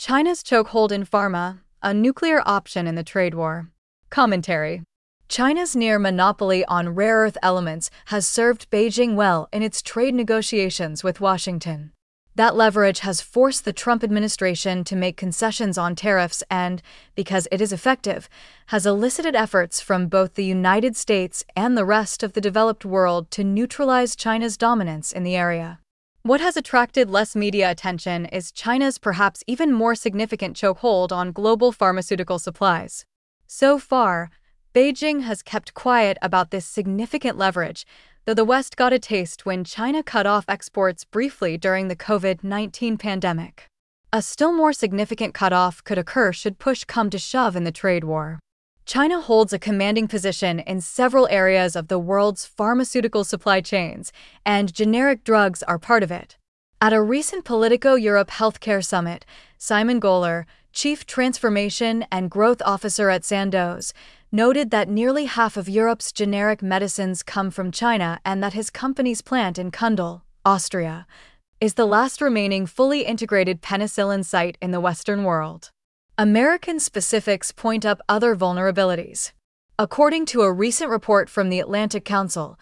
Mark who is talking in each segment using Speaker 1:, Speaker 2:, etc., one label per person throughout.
Speaker 1: China's chokehold in pharma, a nuclear option in the trade war. Commentary. China's near monopoly on rare earth elements has served Beijing well in its trade negotiations with Washington. That leverage has forced the Trump administration to make concessions on tariffs and, because it is effective, has elicited efforts from both the United States and the rest of the developed world to neutralize China's dominance in the area. What has attracted less media attention is China's perhaps even more significant chokehold on global pharmaceutical supplies. So far, Beijing has kept quiet about this significant leverage, though the West got a taste when China cut off exports briefly during the COVID-19 pandemic. A still more significant cutoff could occur should push come to shove in the trade war. China holds a commanding position in several areas of the world's pharmaceutical supply chains, and generic drugs are part of it. At a recent Politico Europe Healthcare Summit, Simon Goller, Chief Transformation and Growth Officer at Sandoz, noted that nearly half of Europe's generic medicines come from China and that his company's plant in Kundl, Austria, is the last remaining fully integrated penicillin site in the Western world. American specifics point up other vulnerabilities. According to a recent report from the Atlantic Council,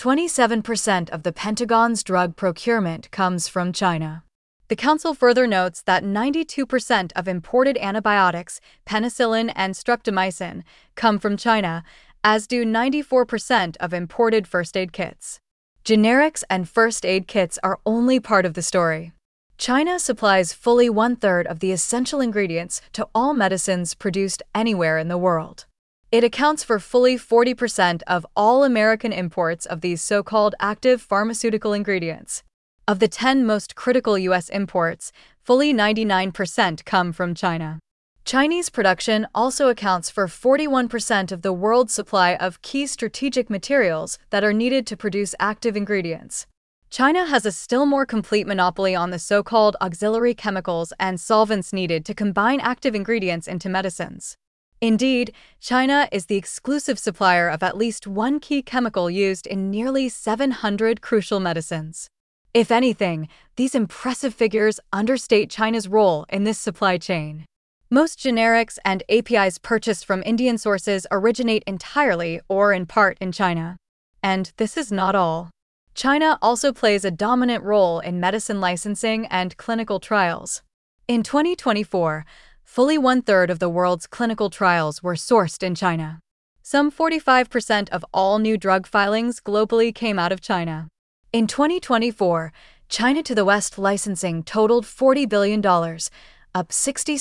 Speaker 1: 27% of the Pentagon's drug procurement comes from China. The Council further notes that 92% of imported antibiotics, penicillin and streptomycin, come from China, as do 94% of imported first aid kits. Generics and first aid kits are only part of the story. China supplies fully 1/3 of the essential ingredients to all medicines produced anywhere in the world. It accounts for fully 40% of all American imports of these so-called active pharmaceutical ingredients. Of the 10 most critical U.S. imports, fully 99% come from China. Chinese production also accounts for 41% of the world's supply of key strategic materials that are needed to produce active ingredients. China has a still more complete monopoly on the so-called auxiliary chemicals and solvents needed to combine active ingredients into medicines. Indeed, China is the exclusive supplier of at least one key chemical used in nearly 700 crucial medicines. If anything, these impressive figures understate China's role in this supply chain. Most generics and APIs purchased from Indian sources originate entirely or in part in China. And this is not all. China also plays a dominant role in medicine licensing and clinical trials. In 2024, fully 1/3 of the world's clinical trials were sourced in China. Some 45% of all new drug filings globally came out of China. In 2024, China to the West licensing totaled $40 billion, up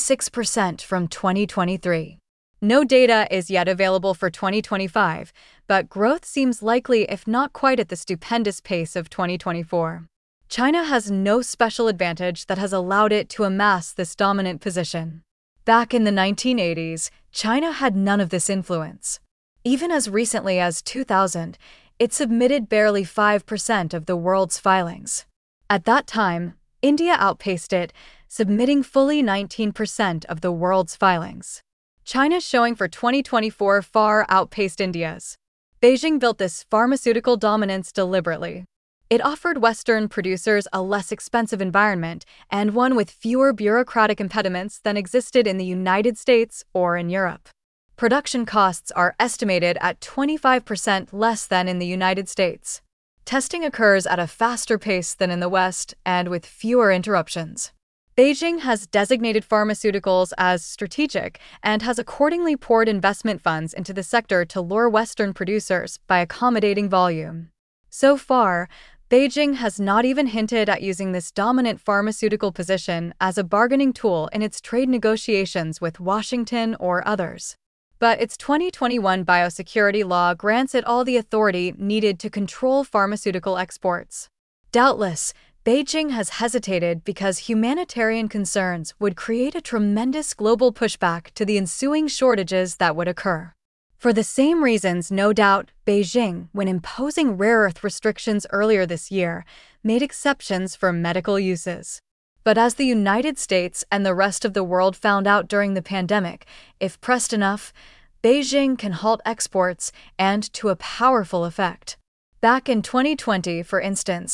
Speaker 1: 66% from 2023. No data is yet available for 2025, but growth seems likely if not quite at the stupendous pace of 2024. China has no special advantage that has allowed it to amass this dominant position. Back in the 1980s, China had none of this influence. Even as recently as 2000, it submitted barely 5% of the world's filings. At that time, India outpaced it, submitting fully 19% of the world's filings. China's showing for 2024 far outpaced India's. Beijing built this pharmaceutical dominance deliberately. It offered Western producers a less expensive environment and one with fewer bureaucratic impediments than existed in the United States or in Europe. Production costs are estimated at 25% less than in the United States. Testing occurs at a faster pace than in the West and with fewer interruptions. Beijing has designated pharmaceuticals as strategic and has accordingly poured investment funds into the sector to lure Western producers by accommodating volume. So far, Beijing has not even hinted at using this dominant pharmaceutical position as a bargaining tool in its trade negotiations with Washington or others. But its 2021 biosecurity law grants it all the authority needed to control pharmaceutical exports. Doubtless, Beijing has hesitated because humanitarian concerns would create a tremendous global pushback to the ensuing shortages that would occur. For the same reasons, no doubt, Beijing, when imposing rare earth restrictions earlier this year, made exceptions for medical uses. But as the United States and the rest of the world found out during the pandemic, if pressed enough, Beijing can halt exports and to a powerful effect. Back in 2020, for instance,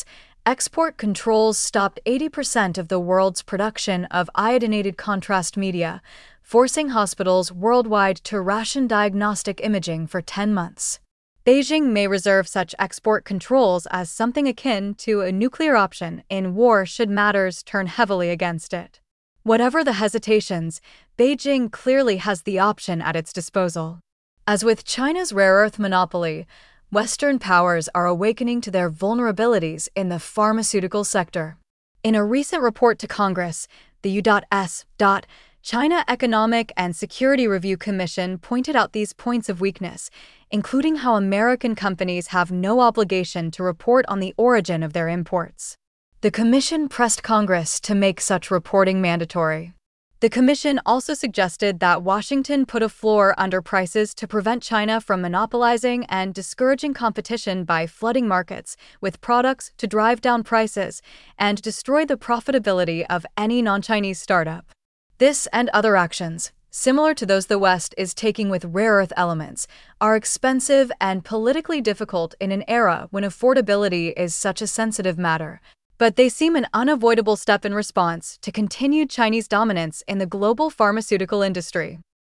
Speaker 1: Export controls stopped 80% of the world's production of iodinated contrast media, forcing hospitals worldwide to ration diagnostic imaging for 10 months. Beijing may reserve such export controls as something akin to a nuclear option in war should matters turn heavily against it. Whatever the hesitations, Beijing clearly has the option at its disposal. As with China's rare earth monopoly, Western powers are awakening to their vulnerabilities in the pharmaceutical sector. In a recent report to Congress, the U.S. China Economic and Security Review Commission pointed out these points of weakness, including how American companies have no obligation to report on the origin of their imports. The Commission pressed Congress to make such reporting mandatory. The Commission also suggested that Washington put a floor under prices to prevent China from monopolizing and discouraging competition by flooding markets with products to drive down prices and destroy the profitability of any non-Chinese startup. This and other actions, similar to those the West is taking with rare earth elements, are expensive and politically difficult in an era when affordability is such a sensitive matter. But they seem an unavoidable step in response to continued Chinese dominance in the global pharmaceutical industry.